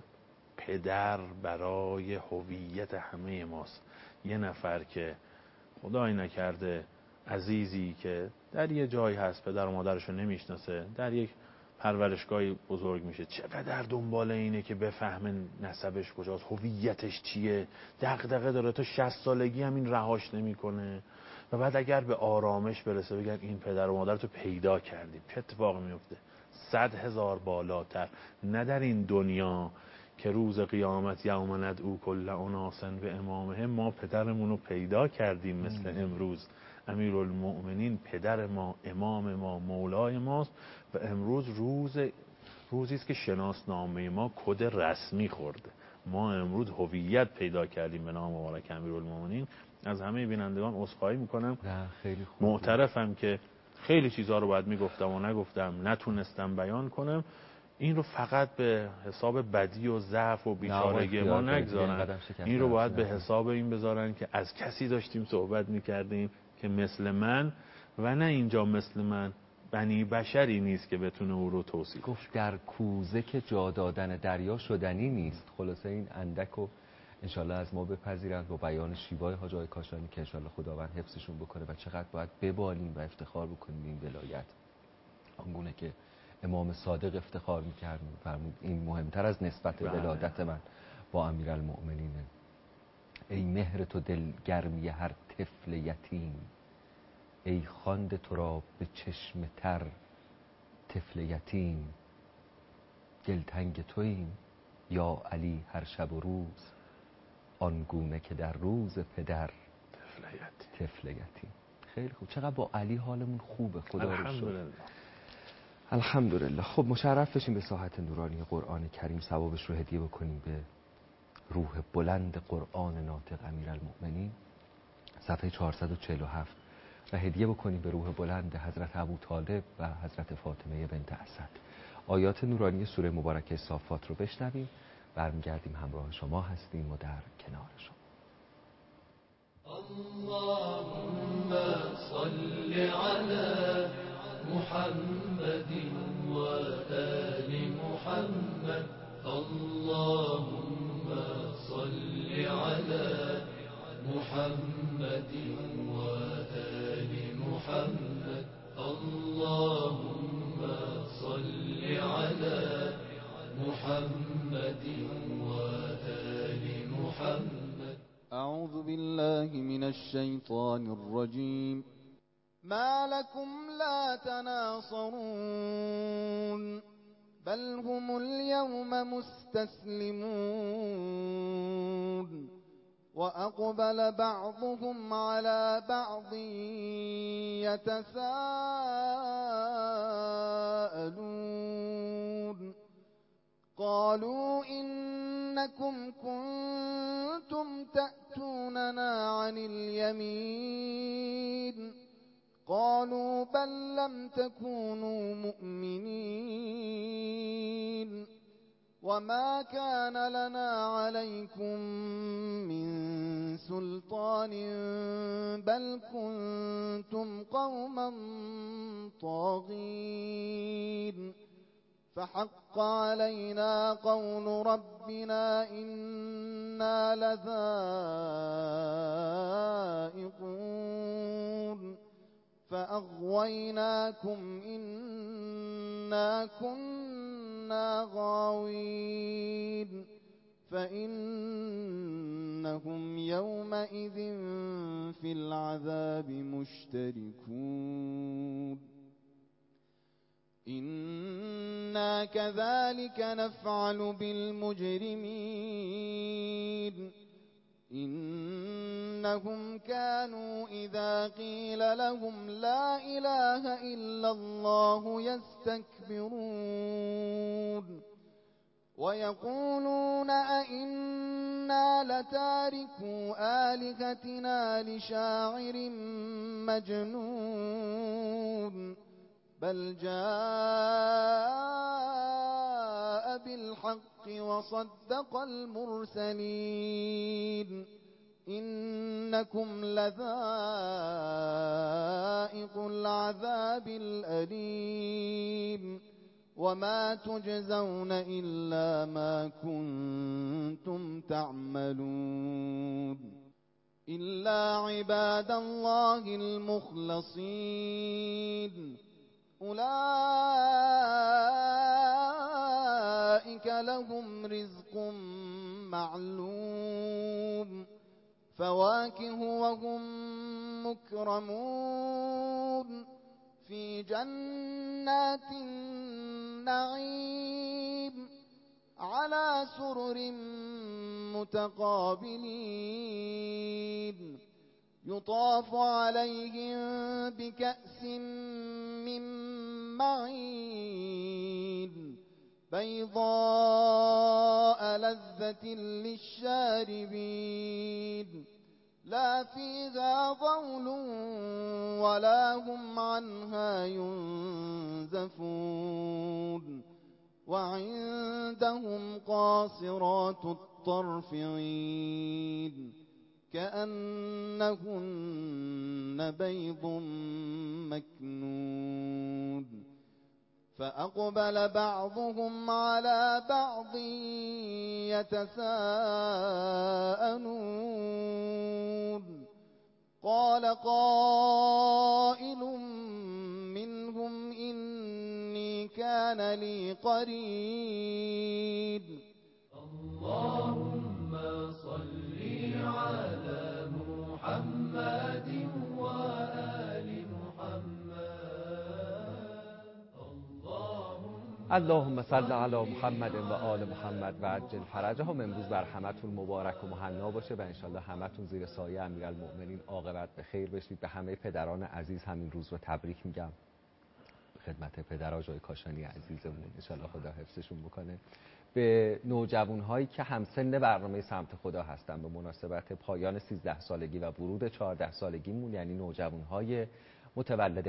پدر برای هویت همه ماست. یه نفر که خدایی نکرده عزیزی که در یه جایی هست پدر و مادرشو نمیشناسه، در یک پرورشگاهی بزرگ میشه، چقدر دنبال اینه که بفهمه نسبش کجاست، هویتش چیه، دغدغه داره، تا 60 سالگی هم این رهاش نمیکنه. و بعد اگر به آرامش برسه بگن این پدر و مادرتو پیدا کردیم، چه اتفاقی میفته؟ 100,000 بالاتر، نه در این دنیا که روز قیامت یوم ندعو کل اناس به امامهم، ما پدرمون رو پیدا کردیم مثل امروز. امیرالمؤمنین پدر ما، امام ما، مولای ماست و امروز روزی است که شناسنامه ما کد رسمی خورده. ما امروز هویت پیدا کردیم به نام مبارک امیرالمؤمنین. از همه بینندگان عذرخواهی میکنم، خیلی خوب، معترفم که خیلی چیزها رو باید میگفتم و نگفتم، نتونستم بیان کنم. این رو فقط به حساب بدی و ضعف و بیچارگی ما نگذارن، این رو باید به حساب این بذارن که از کسی داشتیم صحبت میکردیم که مثل من و نه اینجا مثل من بنی بشری نیست که بتونه او رو توصیف گفت در کوزه که جا دادن دریا شدنی نیست. خلاصه این اندک و انشالله از ما بپذیرند با بیان شیوای حاج آقای کاشانی که انشالله خداوند حفظشون بکنه و چقدر باید ببالیم و افتخار بکنیم این ولایت، آنگونه که امام صادق افتخار میکرد، فرمود این مهمتر از نسبت ولادت من با امیرالمؤمنینه. ای مهر تو دلگرمی هر طفل یتیم، ای خوانده تو را به چشم تر طفل یتیم. دلتنگ توییم یا علی هر شب و روز، آنگونه که در روز پدر طفل یتیم. خیلی خوب، چقدر با علی حالمون خوبه، خدا رو شکر. الحمدلله. خب مشرف بشیم به ساحت نورانی قرآن کریم، ثوابش رو هدیه بکنیم به روح بلند قرآن ناطق امیرالمؤمنین صفحه 447 و هدیه بکنیم به روح بلند حضرت ابوطالب و حضرت فاطمه بنت اسد. آیات نورانی سوره مبارکه صافات رو بشنویم، برمیگردیم همراه شما هستیم و در کنار شما. اللهم صل على محمد و آل محمد. اللهم صل على محمد و آل محمد. اللهم صل على محمد و آل محمد. أعوذ بالله من الشيطان الرجيم. ما لكم لا تناصرون بل هم اليوم مستسلمون وأقبل بعضهم على بعض يتساءلون قالوا إنكم كنتم تأتوننا عن اليمين قالوا بل لم تكونوا مؤمنين وما كان لنا عليكم من سلطان بل كنتم قوما طاغين فحق علينا قول ربنا إنا لذائقون فأغويناكم إنا كنا غاوين فإنهم يومئذ في العذاب مشتركون إنا كذلك نفعل بالمجرمين إنهم كانوا إذا قيل لهم لا إله إلا الله يستكبرون ويقولون أئنا لتاركو آلهتنا لشاعر مجنون بل جاء بالحق وصدق المرسلين إنكم لذائق العذاب الأليم وما تجزون إلا ما كنتم تعملون إلا عباد الله المخلصين أولئك لهم رزق معلوم فواكه وهم مكرمون في جنات النعيم على سرر متقابلين يطاف عليهم بكأس من معين بيضاء لذة للشاربين لا فيها غول ولا هم عنها ينزفون وعندهم قاصرات الطرف عين كأنهن بيض مكنون فأقبل بعضهم على بعض يتساءلون قال قائل منهم إني كان لي قرين اللهم صل على محمد وآل محمد. اللهم صل علی محمد و آل محمد و عجل فرجهم. امروز بر همتون مبارک و مهنا باشه و انشالله همتون زیر سایه امیرالمؤمنین عاقبت به خیر بشید. به همه پدران عزیز همین روز رو تبریک میگم، خدمت پدر آقای کاشانی عزیزمون، انشالله خدا حفظشون بکنه. به نوجوان‌هایی که همسن برنامه سمت خدا هستن به مناسبت پایان 13 سالگی و ورود 14 سالگیمون، یعنی نوجوان‌های متولد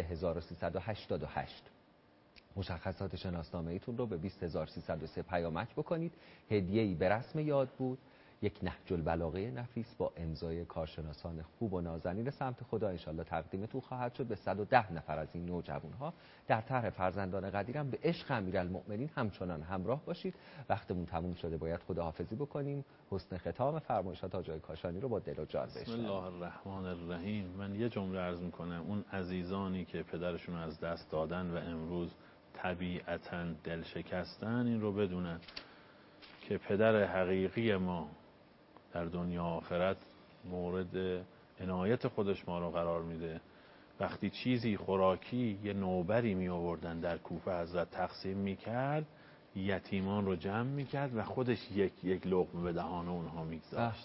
1388. مشخصات شناسنامه ایتون رو به 20303 پیامک بکنید. هدیه‌ای به رسم یاد بود، یک نهج البلاغه نفیس با امضای کارشناسان خوب و نازنین سمت خدا انشالله تقدیمتون خواهد شد به 110 نفر از این نوجوان‌ها. در طرح فرزندان قدیرم به عشق امیرالمؤمنین همچنان همراه باشید. وقتمون تموم شده، باید خداحافظی بکنیم. حسن ختام فرمایشات حاج آقای کاشانی رو با دل و جان بشنویم. بسم الله الرحمن الرحیم. من یه جمله عرض میکنم. اون عزیزانی که پدرشون از دست دادن و امروز طبیعتاً دل شکستن، این رو بدونن که پدر حقیقی ما در دنیا آخرت مورد عنایت خودش ما رو قرار میده. وقتی چیزی خوراکی یه نوبری می آوردن در کوفه حضرت تقسیم میکرد، یتیمان رو جمع میکرد و خودش یک لقمه به دهان اونها میگذاشت.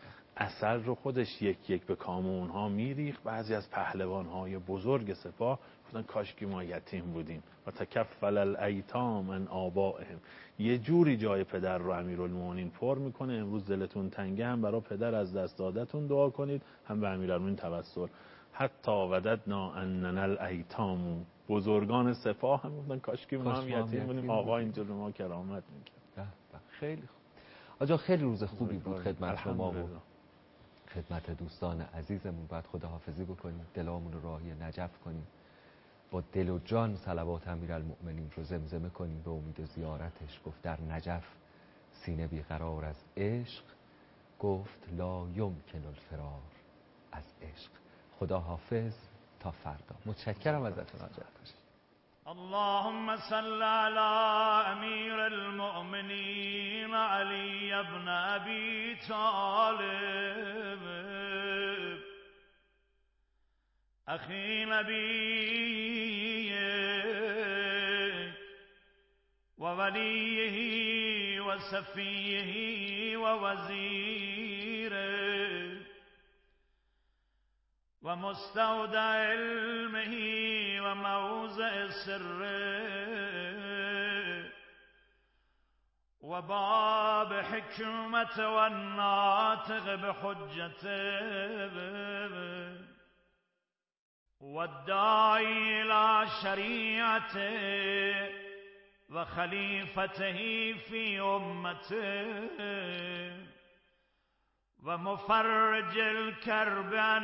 عسل رو خودش یک به کام اونها میریخت. بعضی از پهلوانهای بزرگ سپاه گفتن کاشکی ما یتیم بودیم. و تکفل الایتام من آبائهم. یه جوری جای پدر رو امیرالمومنین پر میکنه. امروز دلتون تنگه، هم برای پدر از دست دادتون دعا کنید، هم به امیرالمومنین توسل. حتی وددنا اننا الایتام. بزرگان سپاه هم گفتن کاشکی ما هم یتیم بودیم، آقا اینجا به ما کرامت میکرد. خیلی خوب آجا، خیلی روز خوبی بود خدمت شما و خدمت دوستان عزیزمون. باید خداحافظی بکنیم، دلامون رو راهی نجف کنیم، با دل و جان صلوات امیرالمؤمنین رو زمزمه کنیم به امید زیارتش. گفت در نجف سینه بیقرار از عشق، گفت لا یمکن الفرار از عشق. خدا حافظ تا فردا. متشکرم ازتون حاج آقا. اللهم صل على امير المؤمنين علي بن ابي طالب اخي نبيك ووليه وصفيه ووزيره ومستودع علمه وموضع سره وباب حكمة والناطق بحجته والداعي إلى شريعته وخليفته في أمته ومفرج الكرب عن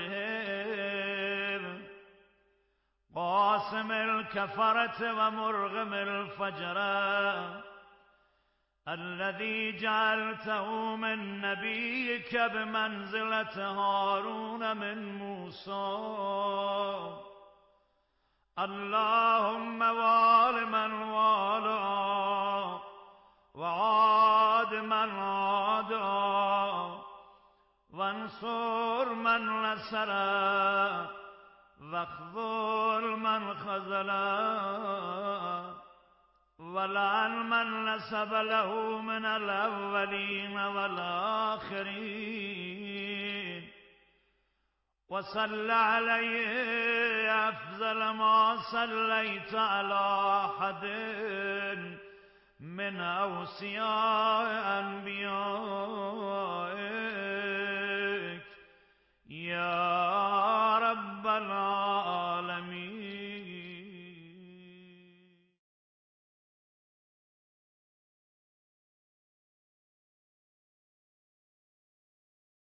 وجهه قاسم الكفرة ومرغم الفجرة الذي جعلته من نبيك بمنزلة هارون من موسى اللهم وال من والاه وعاد من عاده وانصر من نصره واخذل من خذله ولعن من نسب له من الأولين والآخرين وصل عليه أفضل ما صليت على أحد من أوصياء أنبيائك يا